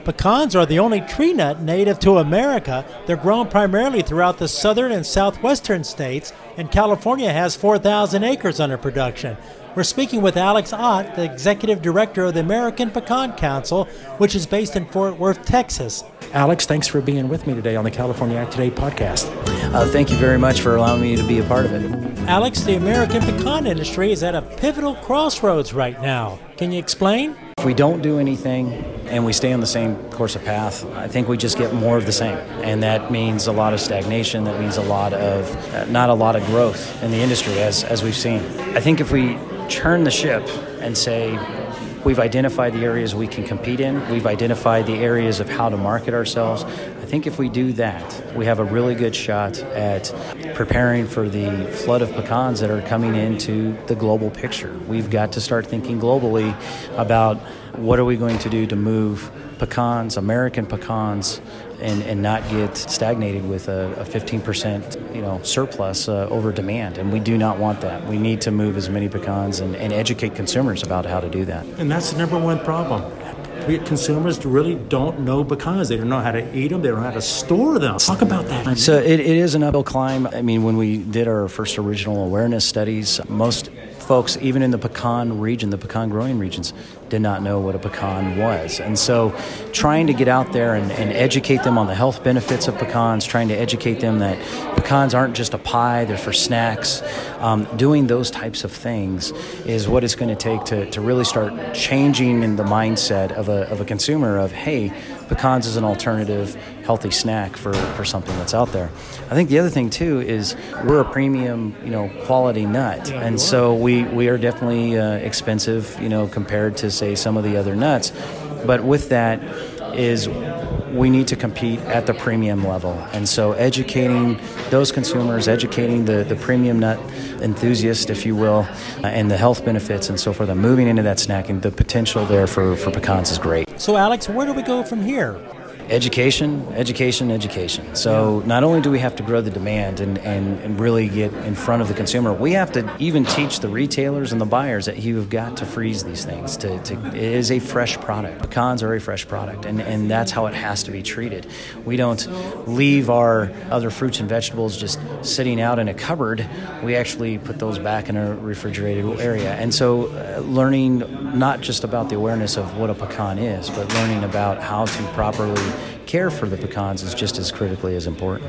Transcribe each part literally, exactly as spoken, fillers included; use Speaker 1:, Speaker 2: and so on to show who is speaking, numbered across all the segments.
Speaker 1: Pecans are the only tree nut native to America. They're grown primarily throughout the southern and southwestern states, and California has four thousand acres under production. We're speaking with Alex Ott, the executive director of the American Pecan Council, which is based in Fort Worth, Texas.
Speaker 2: Alex, thanks for being with me today on the California Ag Today podcast.
Speaker 3: Uh, thank you very much for allowing me to be a part of it.
Speaker 1: Alex, the American pecan industry is at a pivotal crossroads right now. Can you explain?
Speaker 3: If we don't do anything and we stay on the same course of path, I think we just get more of the same. And that means a lot of stagnation. That means a lot of, uh, not a lot of growth in the industry, as, as we've seen. I think if we turn the ship and say, we've identified the areas we can compete in, we've identified the areas of how to market ourselves, I think if we do that, we have a really good shot at preparing for the flood of pecans that are coming into the global picture. We've got to start thinking globally about what are we going to do to move pecans, American pecans, and, and not get stagnated with a, a fifteen percent you know, surplus uh, over demand. And we do not want that. We need to move as many pecans and, and educate consumers about how to do that.
Speaker 2: And that's the number one problem. We consumers really don't know pecans. They don't know how to eat them. They don't know how to store them. Talk about that.
Speaker 3: So it, it is an uphill climb. I mean, when we did our first original awareness studies, most folks, even in the pecan region, the pecan growing regions, did not know what a pecan was. And so trying to get out there and, and educate them on the health benefits of pecans, trying to educate them that pecans aren't just a pie, they're for snacks, um, doing those types of things is what it's going to take to, to really start changing in the mindset of a, of a consumer of, hey, pecans is an alternative healthy snack for, for something that's out there. I think the other thing too is we're a premium, you know, quality nut.
Speaker 2: Yeah,
Speaker 3: and so we, we are definitely uh, expensive, you know, compared to say some of the other nuts. But with that is we need to compete at the premium level. And so educating those consumers, educating the, the premium nut enthusiast, if you will, uh, and the health benefits and so forth, and moving into that snacking, the potential there for, for pecans is great.
Speaker 1: So, Alex, where do we go from here?
Speaker 3: Education, education, education. So not only do we have to grow the demand and, and, and really get in front of the consumer, we have to even teach the retailers and the buyers that you've got to freeze these things. To, to, it is a fresh product. Pecans are a fresh product, and, and that's how it has to be treated. We don't leave our other fruits and vegetables just sitting out in a cupboard. We actually put those back in a refrigerated area. And so uh, learning not just about the awareness of what a pecan is, but learning about how to properly care for the pecans is just as critically as important.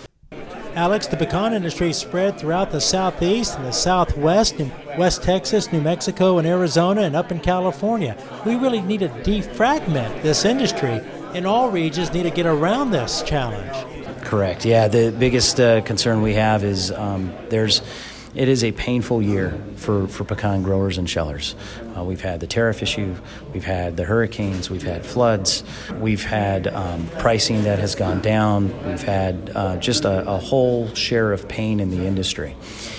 Speaker 1: Alex, the pecan industry is spread throughout the southeast and the southwest, in West Texas, New Mexico, and Arizona, and up in California. We really need to defragment this industry, and all regions need to get around this challenge.
Speaker 3: Correct. Yeah, the biggest uh, concern we have is um, there's It is a painful year for, for pecan growers and shellers. Uh, we've had the tariff issue, we've had the hurricanes, we've had floods, we've had um, pricing that has gone down, we've had uh, just a, a whole share of pain in the industry.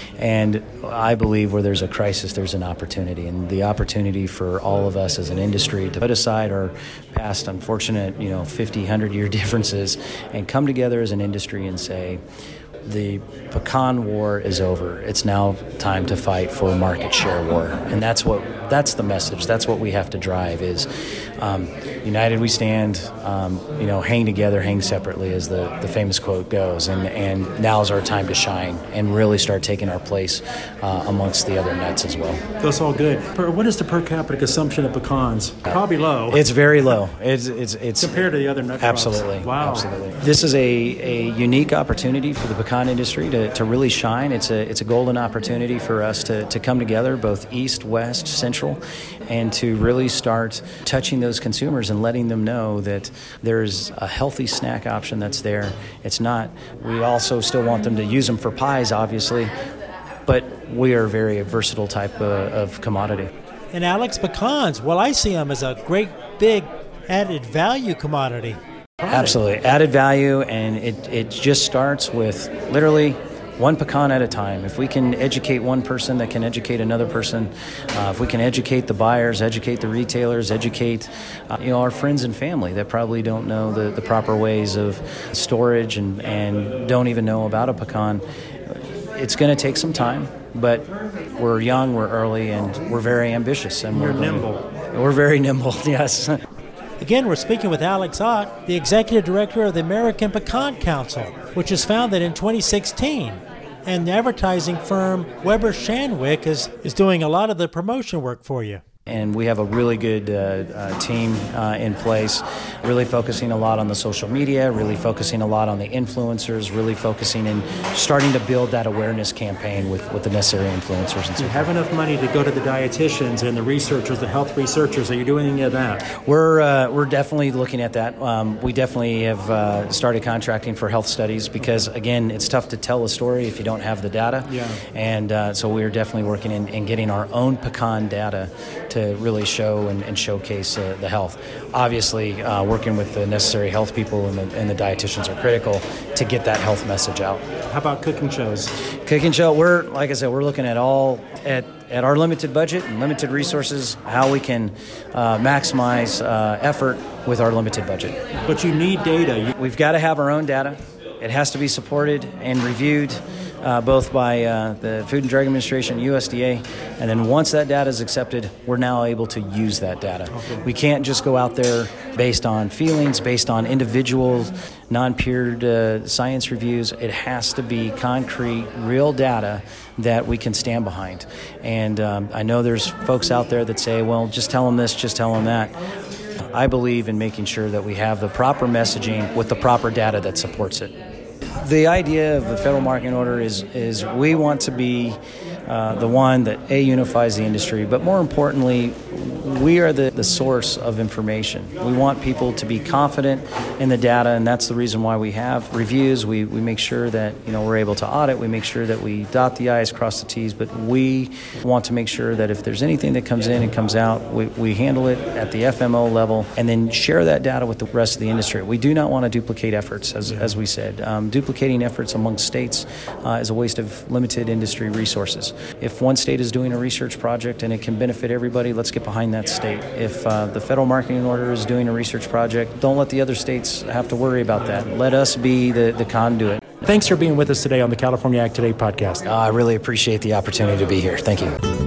Speaker 3: And I believe where there's a crisis, there's an opportunity. And the opportunity for all of us as an industry to put aside our past unfortunate, you know, fifty, one hundred year differences and come together as an industry and say, the pecan war is over. It's now time to fight for market share war. And that's what that's the message. That's what we have to drive is um, united we stand, um, you know, hang together, hang separately, as the, the famous quote goes. And, and now's our time to shine and really start taking our place uh, amongst the other nuts as well.
Speaker 2: That's all good. Per, what is the per capita consumption of pecans? Probably low.
Speaker 3: It's very low. It's it's it's
Speaker 2: compared to the other nut crops.
Speaker 3: Absolutely.
Speaker 2: Wow.
Speaker 3: Absolutely. This is a, a unique opportunity for the pecan industry to, to really shine. It's a it's a golden opportunity for us to, to come together, both east, west, central, and to really start touching those consumers and letting them know that there's a healthy snack option that's there. It's not, we also still want them to use them for pies, obviously, but we are a very versatile type of, of commodity.
Speaker 1: And Alex, pecans, well, I see them as a great big added value commodity.
Speaker 3: Absolutely. Added value, and it, it just starts with literally one pecan at a time. If we can educate one person that can educate another person, uh, if we can educate the buyers, educate the retailers, educate uh, you know, our friends and family that probably don't know the, the proper ways of storage and, and don't even know about a pecan, it's going to take some time, but we're young, we're early, and we're very ambitious. And
Speaker 2: we're
Speaker 3: we're
Speaker 2: nimble.
Speaker 3: We're very nimble, yes.
Speaker 1: Again, we're speaking with Alex Ott, the executive director of the American Pecan Council, which was founded in twenty sixteen. And the advertising firm Weber Shandwick is, is doing a lot of the promotion work for you.
Speaker 3: And we have a really good uh, uh, team uh, in place, really focusing a lot on the social media, really focusing a lot on the influencers, really focusing in starting to build that awareness campaign with, with the necessary influencers. And
Speaker 2: Do
Speaker 3: so
Speaker 2: you have enough money to go to the dietitians and the researchers, the health researchers? Are you doing any of that?
Speaker 3: We're uh, we're definitely looking at that. Um, we definitely have uh, started contracting for health studies because, again, it's tough to tell a story if you don't have the data.
Speaker 2: Yeah.
Speaker 3: And uh, so we're definitely working in, in getting our own pecan data to really show and, and showcase uh, the health. Obviously, uh, working with the necessary health people and the, and the dietitians are critical to get that health message out.
Speaker 2: How about cooking shows?
Speaker 3: Cooking show, we're, like I said, we're looking at all, at, at our limited budget and limited resources, how we can uh, maximize uh, effort with our limited budget.
Speaker 2: But you need data. You-
Speaker 3: We've got to have our own data. It has to be supported and reviewed uh, both by uh, the Food and Drug Administration, U S D A, and then once that data is accepted, we're now able to use that data. Okay. We can't just go out there based on feelings, based on individual, non-peered uh, science reviews. It has to be concrete, real data that we can stand behind. And um, I know there's folks out there that say, well, just tell them this, just tell them that. I believe in making sure that we have the proper messaging with the proper data that supports it. The idea of the federal marketing order is is we want to be uh, the one that A, unifies the industry, but more importantly, we are the, the source of information. We want people to be confident in the data, and that's the reason why we have reviews. We we make sure that, you know, we're able to audit. We make sure that we dot the I's, cross the T's, but we want to make sure that if there's anything that comes in and comes out, we, we handle it at the F M O level and then share that data with the rest of the industry. We do not want to duplicate efforts, as, as we said. Um, duplicating efforts among states uh, is a waste of limited industry resources. If one state is doing a research project and it can benefit everybody, let's get behind that state. If uh, the federal marketing order is doing a research project, don't let the other states have to worry about that. Let us be the, the conduit.
Speaker 2: Thanks for being with us today on the California Ag Today podcast.
Speaker 3: Uh, I really appreciate the opportunity to be here. Thank you.